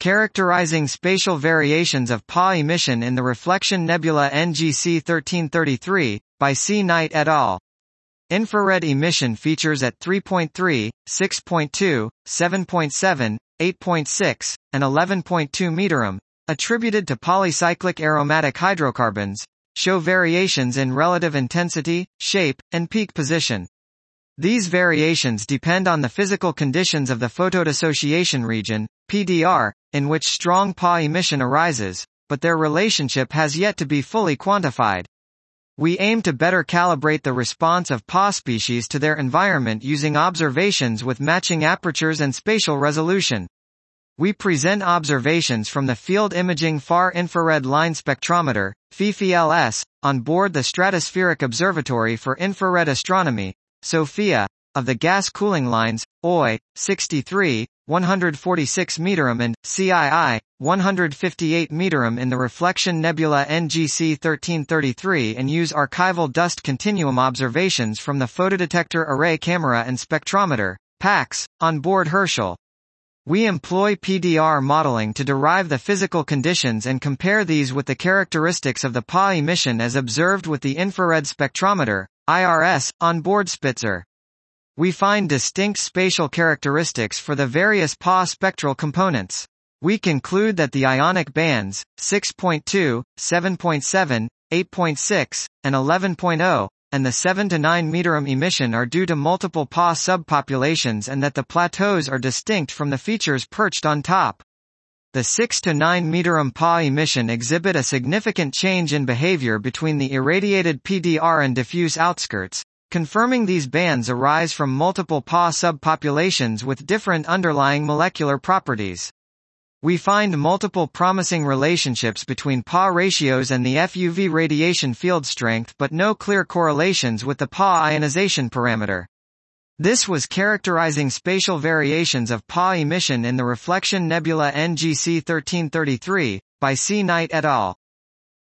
Characterizing spatial variations of PA emission in the reflection nebula NGC 1333, by C. Knight et al. Infrared emission features at 3.3, 6.2, 7.7, 8.6, and 11.2 meterum, attributed to polycyclic aromatic hydrocarbons, show variations in relative intensity, shape, and peak position. These variations depend on the physical conditions of the photodissociation region, PDR, in which strong PA emission arises, but their relationship has yet to be fully quantified. We aim to better calibrate the response of PA species to their environment using observations with matching apertures and spatial resolution. We present observations from the Field Imaging Far Infrared Line Spectrometer, FIFI-LS, on board the Stratospheric Observatory for Infrared Astronomy, SOFIA, of the gas cooling lines, OI, 63, 146 meterum and CII, 158 meterum in the reflection nebula NGC 1333 and use archival dust continuum observations from the Photodetector Array Camera and Spectrometer, PACS, on board Herschel. We employ PDR modeling to derive the physical conditions and compare these with the characteristics of the PA emission as observed with the infrared spectrometer, IRS, on board Spitzer. We find distinct spatial characteristics for the various PA spectral components. We conclude that the ionic bands, 6.2, 7.7, 8.6, and 11.0, and the 7 to 9 meterum emission are due to multiple PA subpopulations and that the plateaus are distinct from the features perched on top. The 6 to 9 meterum PA emission exhibit a significant change in behavior between the irradiated PDR and diffuse outskirts, confirming these bands arise from multiple PA subpopulations with different underlying molecular properties. We find multiple promising relationships between PA ratios and the FUV radiation field strength but no clear correlations with the PA ionization parameter. This was characterizing spatial variations of PA emission in the reflection nebula NGC 1333, by C. Knight et al.